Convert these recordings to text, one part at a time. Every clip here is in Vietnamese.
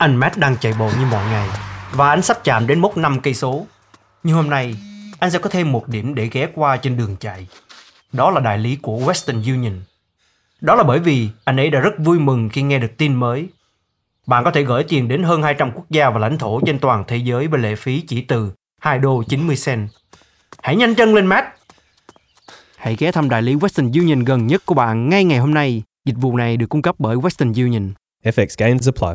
Anh Matt đang chạy bộ như mọi ngày và anh sắp chạm đến mốc 5 cây số. Nhưng hôm nay, anh sẽ có thêm một điểm để ghé qua trên đường chạy. Đó là đại lý của Western Union. Đó là bởi vì anh ấy đã rất vui mừng khi nghe được tin mới. Bạn có thể gửi tiền đến hơn 200 quốc gia và lãnh thổ trên toàn thế giới với lệ phí chỉ từ $2.90. Hãy nhanh chân lên, Matt! Hãy ghé thăm đại lý Western Union gần nhất của bạn ngay ngày hôm nay. Dịch vụ này được cung cấp bởi Western Union. FX gains apply.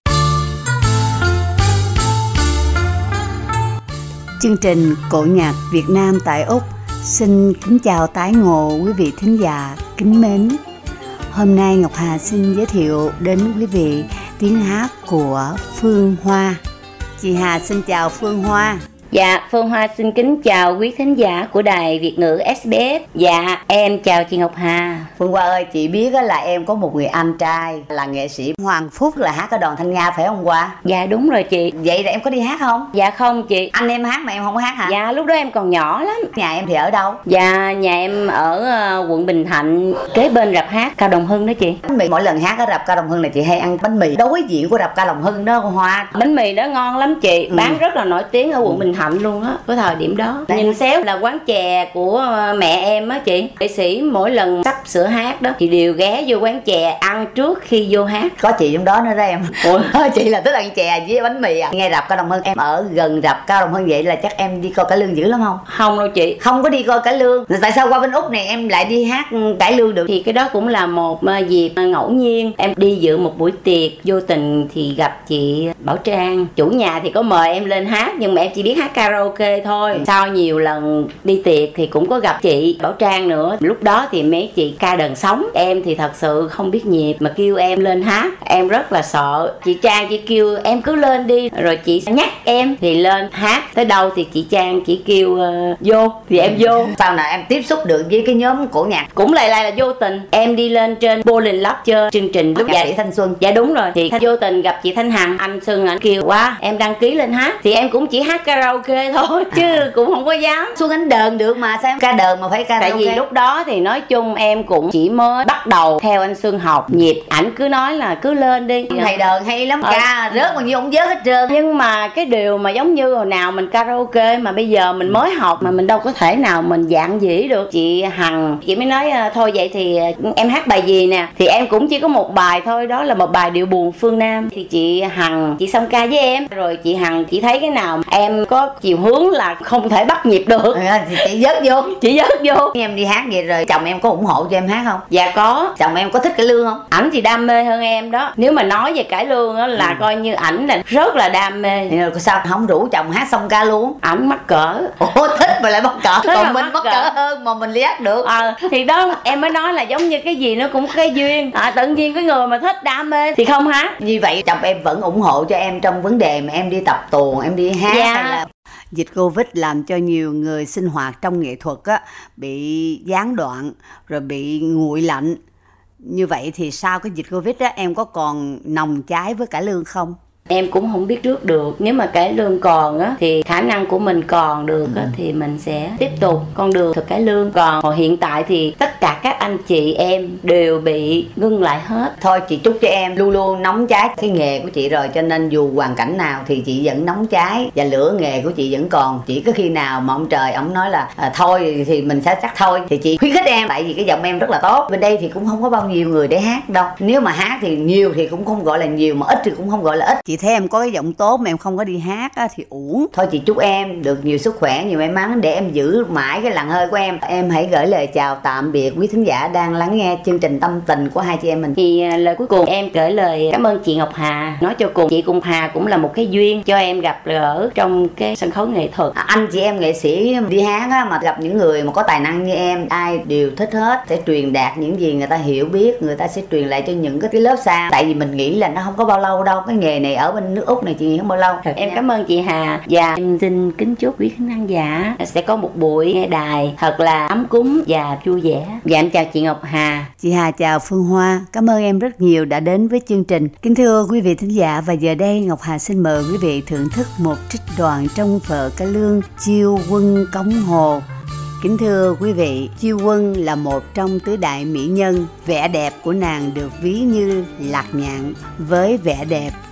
Chương trình Cổ nhạc Việt Nam tại Úc xin kính chào tái ngộ quý vị thính giả kính mến. Hôm nay Ngọc Hà xin giới thiệu đến quý vị tiếng hát của Phương Hoa. Chị Hà xin chào Phương Hoa. Dạ, Phương Hoa xin kính chào quý thính giả của đài Việt ngữ SBS. Dạ, em chào chị Ngọc Hà. Phương Hoa ơi, chị biết là em có một người anh trai là nghệ sĩ Hoàng Phúc, là hát ở đoàn Thanh Nga phải không Hoa? Dạ đúng rồi chị. Vậy là em có đi hát không? Dạ không chị. Anh em hát mà em không có hát hả? Dạ lúc đó em còn nhỏ lắm. Nhà em thì ở đâu? Dạ, nhà em ở quận Bình Thạnh, kế bên rạp hát Cao Đồng Hưng đó chị. Bánh mì mỗi lần hát ở rạp Cao Đồng Hưng là chị hay ăn bánh mì đối diện của rạp Cao Đồng Hưng đó Hoa. Bánh mì đó ngon lắm chị, bán rất là nổi tiếng ở quận Bình Thạnh luôn á, cái thời điểm đó. Nhìn xéo là quán chè của mẹ em á chị. Nghệ sĩ mỗi lần sắp sửa hát đó chị đều ghé vô quán chè ăn trước khi vô hát. Có chị trong đó nữa đó em. Ủa, chị là thích ăn chè với bánh mì à? Nghe rạp Cao Đồng Hưng, em ở gần rạp Cao Đồng Hưng vậy là chắc em đi coi cải lương dữ lắm không? Không đâu chị. Không có đi coi cải lương. Tại sao qua bên Úc này em lại đi hát cải lương được? Thì cái đó cũng là một dịp ngẫu nhiên. Em đi dự một buổi tiệc, vô tình thì gặp chị Bảo Trang. Chủ nhà thì có mời em lên hát, nhưng mà em chỉ biết hát karaoke thôi. Sau nhiều lần đi tiệc thì cũng có gặp chị Bảo Trang nữa. Lúc đó thì mấy chị ca đờn sống. Em thì thật sự không biết nhịp mà kêu em lên hát, em rất là sợ. Chị Trang chỉ kêu em cứ lên đi, rồi chị sẽ nhắc em thì lên hát. Tới đâu thì chị Trang chỉ kêu vô thì em vô. Sau này em tiếp xúc được với cái nhóm cổ nhạc? Cũng là vô tình. Em đi lên trên Bowling Lab chơi chương trình lúc nhạc sĩ Thanh Xuân. Dạ đúng rồi. Thì vô tình gặp chị Thanh Hằng. Anh Xuân ảnh kêu quá em đăng ký lên hát. Thì em cũng chỉ hát karaoke thôi chứ cũng không có dám. Xuân ảnh đờn được mà sao em ca đờn mà phải karaoke? Tại vì lúc đó thì nói chung em cũng chỉ mới bắt đầu theo anh Xuân học nhịp. Ảnh cứ nói là cứ lên đi. Thầy đờn hay lắm, ca rớt bao nhiêu ông vớt hết trơn. Nhưng mà cái điều mà giống như hồi nào mình karaoke mà bây giờ mình mới học mà mình đâu có thể nào mình dạng dĩ được. Chị Hằng chị mới nói thôi vậy thì em hát bài gì nè. Thì em cũng chỉ có một bài thôi, đó là một bài điệu buồn phương Nam. Thì chị Hằng chị song ca với em, rồi chị Hằng chị thấy cái nào em có chiều hướng là không thể bắt nhịp được thì chị vớt vô. Chị vớt vô. Em đi hát vậy rồi chồng em có ủng hộ cho em hát không? Dạ có. Chồng em có thích cải lương không? Ảnh thì đam mê hơn em đó. Nếu mà nói về cải lương á là coi như ảnh là rất là đam mê. Thì sao không rủ chồng hát song ca luôn? Ảnh mắc cỡ. Ủa thích mà lại mắc cỡ. Thích Còn mình mắc mắc cỡ hơn mà mình đi hát được. Thì đó em mới nói là giống như cái gì nó cũng có cái duyên. Tự nhiên cái người mà thích đam mê thì không hát. Như vậy chồng em vẫn ủng hộ cho em trong vấn đề mà em đi tập tuồng, em đi hát. Dạ. Hay là dịch Covid làm cho nhiều người sinh hoạt trong nghệ thuật á bị gián đoạn rồi bị nguội lạnh. Như vậy thì sau cái dịch Covid á em có còn nồng cháy với cải lương không? Em cũng không biết trước được. Nếu mà cải lương còn á thì khả năng của mình còn được á thì mình sẽ tiếp tục con đường thực cải lương. Còn hồi hiện tại thì tất cả các anh chị em đều bị ngưng lại hết. Thôi chị chúc cho em luôn luôn nóng cháy cái nghề của chị rồi, cho nên dù hoàn cảnh nào thì chị vẫn nóng cháy và lửa nghề của chị vẫn còn. Chỉ có khi nào mà ông trời ông nói là thôi thì mình sẽ chắc thôi thì chị khuyến khích em, tại vì cái giọng em rất là tốt. Bên đây thì cũng không có bao nhiêu người để hát đâu. Nếu mà hát thì nhiều thì cũng không gọi là nhiều, mà ít thì cũng không gọi là ít. Chị thấy em có cái giọng tốt mà em không có đi hát á, thì uổng. Thôi chị chúc em được nhiều sức khỏe, nhiều may mắn để em giữ mãi cái làn hơi của em. Em hãy gửi lời chào tạm biệt quý thính giả đang lắng nghe chương trình Tâm Tình của hai chị em mình. Thì lời cuối cùng em gửi lời cảm ơn chị Ngọc Hà. Nói cho cùng chị cùng Hà cũng là một cái duyên cho em gặp gỡ trong cái sân khấu nghệ thuật. Anh chị em nghệ sĩ đi hát á, mà gặp những người mà có tài năng như em, ai đều thích hết. Sẽ truyền đạt những gì người ta hiểu biết, người ta sẽ truyền lại cho những cái lớp xa. Tại vì mình nghĩ là nó không có bao lâu đâu. Cái nghề này ở bên nước Úc này chị nghĩ không bao lâu. Em cảm ơn chị Hà và em xin kính chúc quý khán giả sẽ có một buổi nghe đài thật là ấm cúng và vui vẻ. Và em chào chị Ngọc Hà. Chị Hà chào Phương Hoa. Cảm ơn em rất nhiều đã đến với chương trình. Kính thưa quý vị thính giả, và giờ đây Ngọc Hà xin mời quý vị thưởng thức một trích đoạn trong vở cải lương Chiêu Quân Cống Hồ. Kính thưa quý vị, Chiêu Quân là một trong tứ đại mỹ nhân. Vẻ đẹp của nàng được ví như lạc nhạn, với vẻ đẹp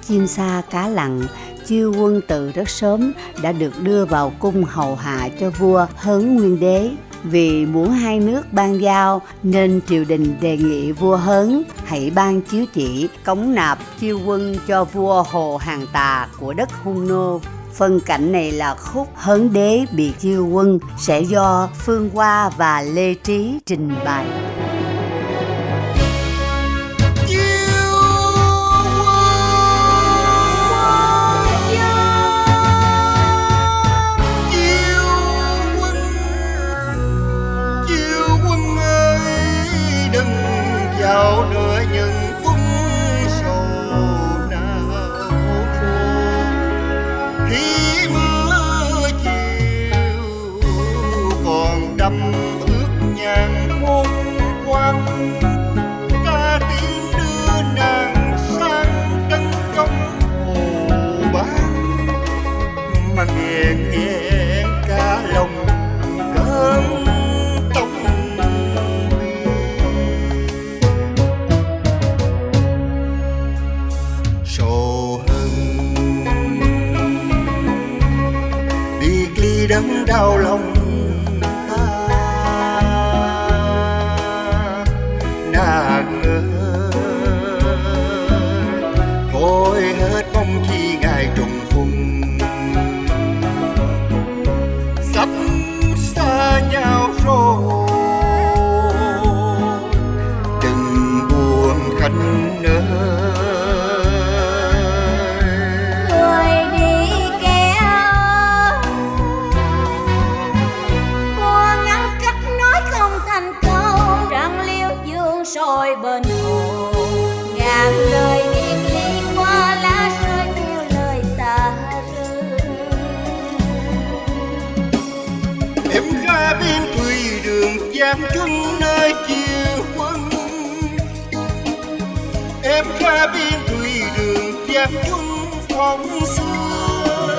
chim sa cá lặn, Chiêu Quân từ rất sớm đã được đưa vào cung hầu hạ cho vua Hớn Nguyên Đế. Vì muốn hai nước ban giao nên triều đình đề nghị vua Hớn hãy ban chiếu chỉ cống nạp Chiêu Quân cho vua Hồ Hàn Tà của đất Hung Nô. Phân cảnh này là khúc Hớn Đế bị Chiêu Quân, sẽ do Phương Hoa và Lê Trí trình bày. Dạo nữa những cung sầu nào khi mưa chiều còn đậm ướt nhàn môn quan, ca tiếng đưa nàng sang đất trong hồ bán, mà nghẹn nghẹn cả lòng cơn tóc. Đớn đau lòng ta nàng ơi, thôi hết mong chi ngày trùng phùng, sắp xa nhau rồi đừng buồn khanh ơi. Soi bên hồ ngàn lời biệt ly qua lá rơi theo lời ta tư. Em ra bên thủy đường Giang Trung nơi Chiêu Quân, em ra bên thủy đường Giang Trung phong xưa.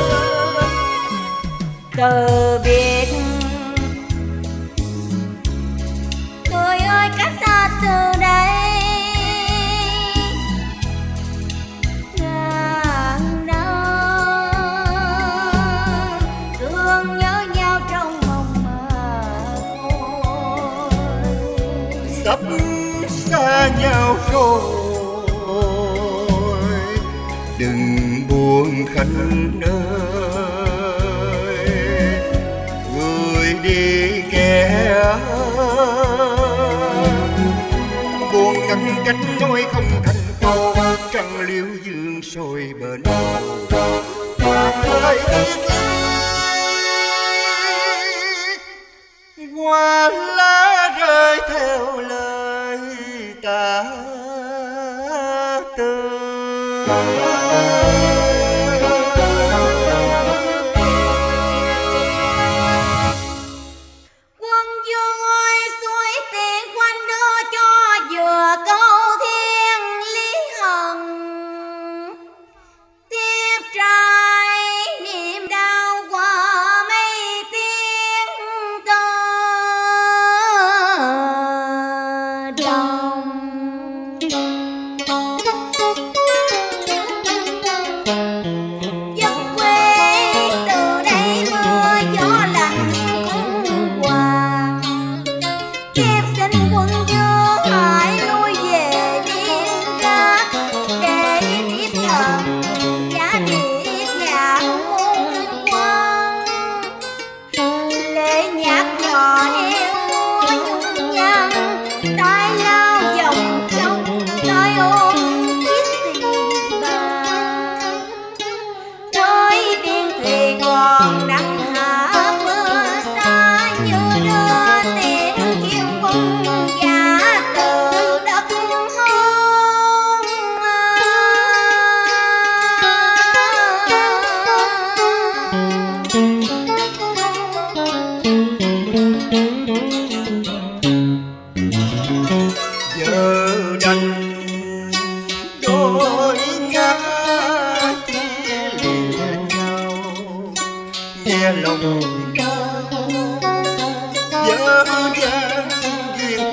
Từ biệt người ơi cách xa từ đây, ngàn năm thương nhớ nhau trong mộng mà thôi. Sắp xa nhau rồi đừng buồn khanh ơi, người đi kẻ buồn ngăn cách nói không thành câu, trăng liễu dương sôi bên hồ lời tiếc ly, hoa lá rơi theo lời ta tư.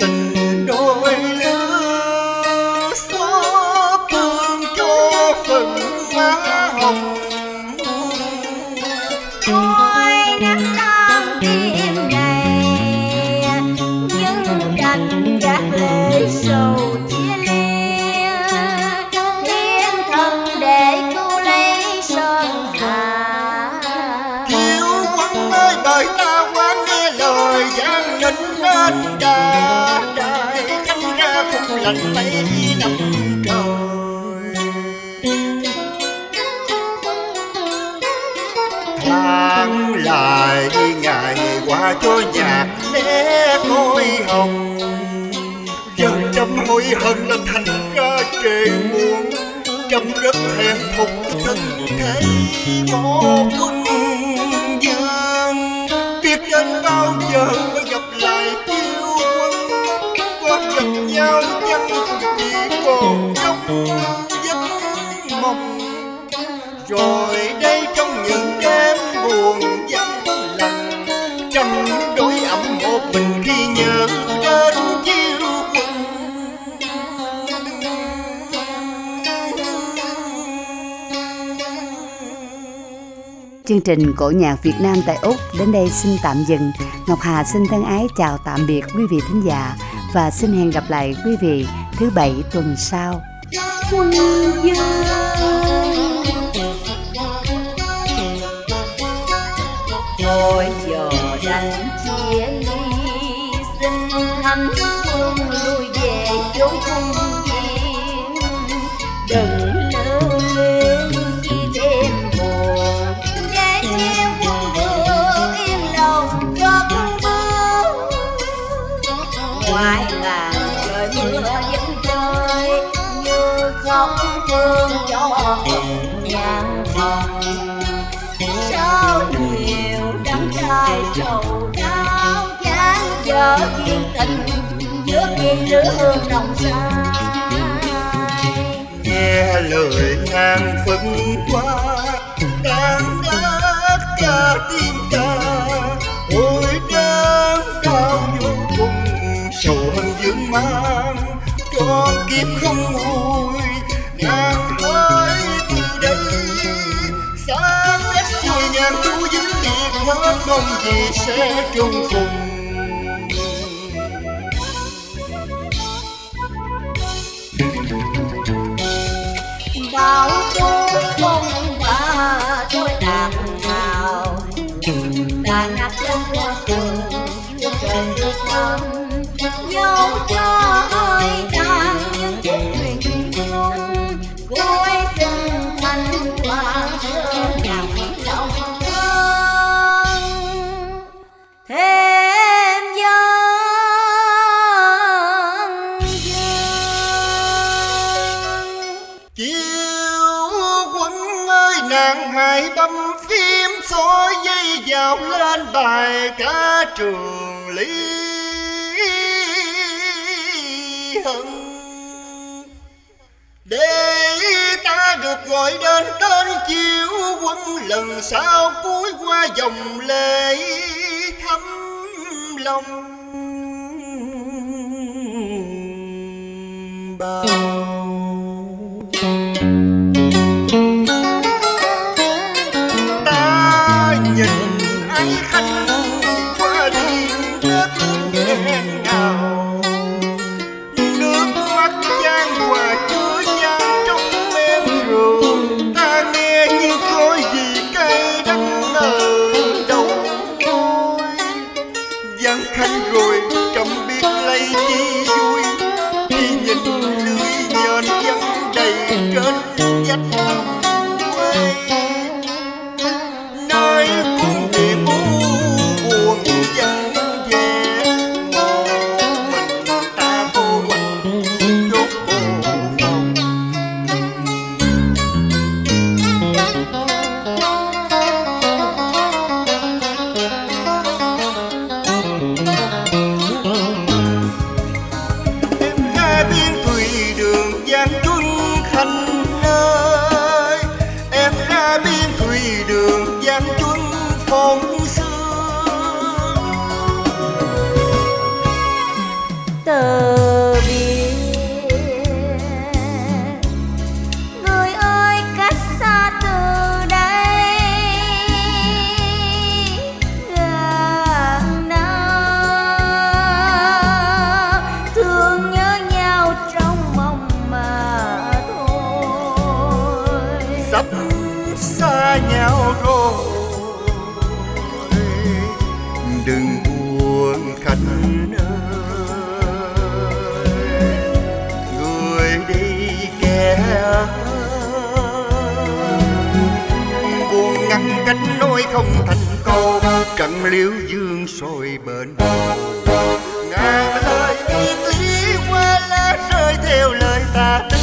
Đôi lứa xót thương cho phần lạnh mấy năm trời. Tháng lại ngày qua cho nhạc né ngôi hồng, giờ Trâm hối hận là thành ra trề muộn. Trâm rất thèm thục thân thấy một quân dương, biết đến bao giờ mới gặp lại chiêu quân. Có gặp nhau chăng cũng chỉ còn trong giấc mộng. Rồi đây trong những đêm buồn vắng lặng, Trâm đối ẩm một mình khi nhớ đến chiêu quân. Chương trình Cổ nhạc Việt Nam tại Úc đến đây xin tạm dừng. Ngọc Hà xin thân ái chào tạm biệt quý vị thính giả và xin hẹn gặp lại quý vị thứ Bảy tuần sau. Quân dương Thôi giờ đánh chia ly, xin thánh quân lui về chốn cung viên. đừng lưu luyến chi thêm buồn, Để chiêu quân được yên lòng cất bước. ngoài là Trời mưa vẫn rơi như khóc thương cho phận nhang phòng. Sao nhiều đắng cay sầu đau, chán dở duyên tình trước khi lửa hương nồng say. Nghe lời ngàn phân qua đang đát ca tim ta, ôi đớn đau vô cùng. Sầu hận dương mang cho kiếp không nguôi, nàng ơi từ đây xa cách rồi nhàn thu vĩnh biệt hết, mong gì sẽ chung phùng. Bao tố không và tôi đàn nào, đàn nát chân qua sườn chưa trời được thăm. Nhau cho hơi tàn những chiếc thuyền chung, cuối sinh thành qua thơ nhạc lòng thương. Thêm dân Chiêu quân ơi nàng hãy bấm phím soi dây vào lên bài ca trường lý hận, để ta được gọi đến tên chiêu quân lần sau cuối qua dòng lệ thấm lòng bao. Ta nhìn ai khách qua đi nước nghẹn ngào, nước mắt chan hòa chứa chan trong men rượu. Ta nghe như có gì cay đắng ở đầu môi, gian khanh rồi Trâm biết lấy chi vui khi nhìn lưới nhện vẫn đầy trên vách quê. Nơi cung điện buồn vắng vẻ, một mình ta cô quạnh chốt cô phòng. Em ra biên thùy đường Giang Chuân Khanh ơi, em ra biên thùy đường Giang Chuân phong xưa. từ biệt. Người ơi cách xa từ đây gần nào, thương nhớ nhau trong mộng mà thôi. Sắp xa nhau rồi đừng buồn Khanh ơi, nói không thành câu, trận liễu dương sôi bên hồ. Ngàn lời biệt lý qua lá rơi theo lời ta tin.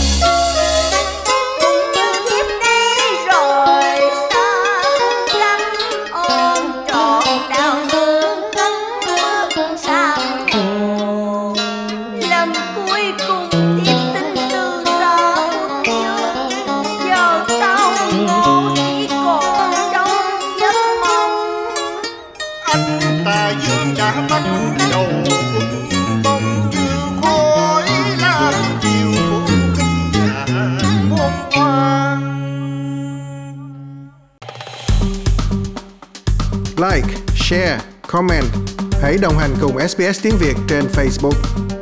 Like, share, comment. Hãy đồng hành cùng SBS tiếng Việt trên Facebook.